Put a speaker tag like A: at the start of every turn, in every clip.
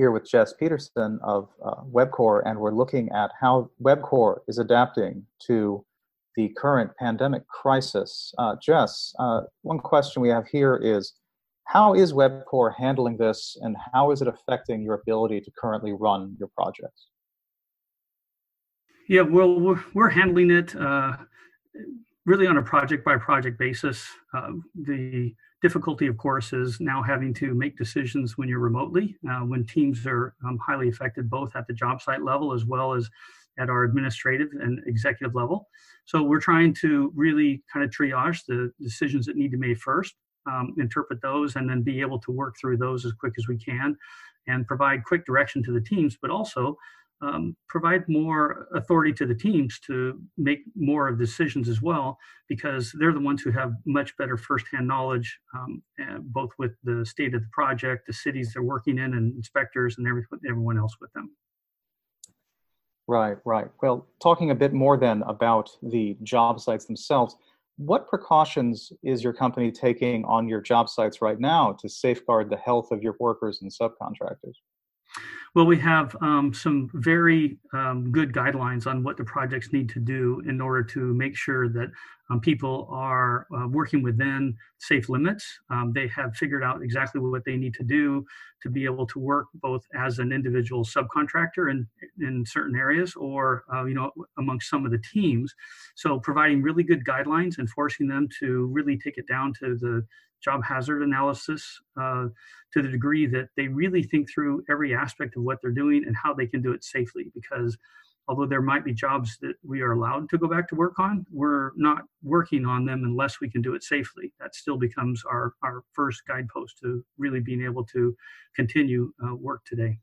A: here with Jess Peterson of WebCore, and we're looking at how WebCore is adapting to the current pandemic crisis. Jess, one question we have here is, how is WebCore handling this, and how is it affecting your ability to currently run your projects?
B: Yeah, well, we're handling it really on a project-by-project basis. The difficulty, of course, is now having to make decisions when you're remotely, when teams are highly affected, both at the job site level as well as at our administrative and executive level. So we're trying to really kind of triage the decisions that need to be made first, interpret those, and then be able to work through those as quick as we can and provide quick direction to the teams, but also provide more authority to the teams to make more of decisions as well, because they're the ones who have much better firsthand knowledge, both with the state of the project, the cities they're working in, and inspectors and everyone else with them.
A: Right. Well, talking a bit more then about the job sites themselves, what precautions is your company taking on your job sites right now to safeguard the health of your workers and subcontractors?
B: Well, we have some very good guidelines on what the projects need to do in order to make sure that people are working within safe limits. They have figured out exactly what they need to do to be able to work both as an individual subcontractor in certain areas, or amongst some of the teams. So providing really good guidelines and forcing them to really take it down to the job hazard analysis to the degree that they really think through every aspect of what they're doing and how they can do it safely. Because although there might be jobs that we are allowed to go back to work on, we're not working on them unless we can do it safely. That still becomes our first guidepost to really being able to continue work today.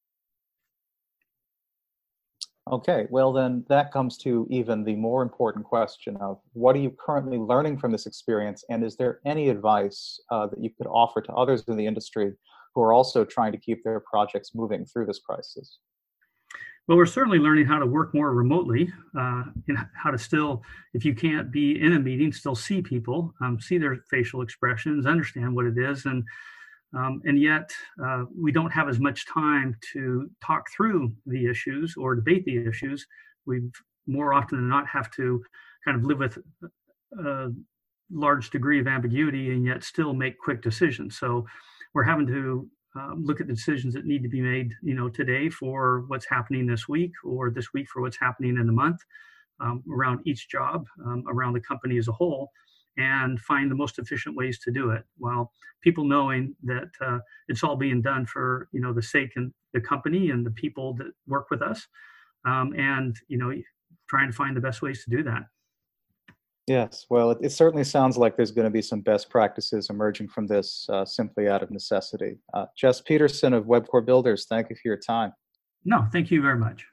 A: Okay, well then that comes to even the more important question of what are you currently learning from this experience, and is there any advice that you could offer to others in the industry who are also trying to keep their projects moving through this crisis?
B: Well, we're certainly learning how to work more remotely, how to still, if you can't be in a meeting, still see people, see their facial expressions, understand what it is, and yet we don't have as much time to talk through the issues or debate the issues. We more often than not have to kind of live with a large degree of ambiguity and yet still make quick decisions. So we're having to look at the decisions that need to be made, today for what's happening this week, or this week for what's happening in the month, around each job, around the company as a whole, and find the most efficient ways to do it, while people knowing that it's all being done for the sake of the company and the people that work with us, and trying to find the best ways to do that.
A: Yes, well, it certainly sounds like there's going to be some best practices emerging from this simply out of necessity. Jess Peterson of WebCore Builders, thank you for your time.
B: No, thank you very much.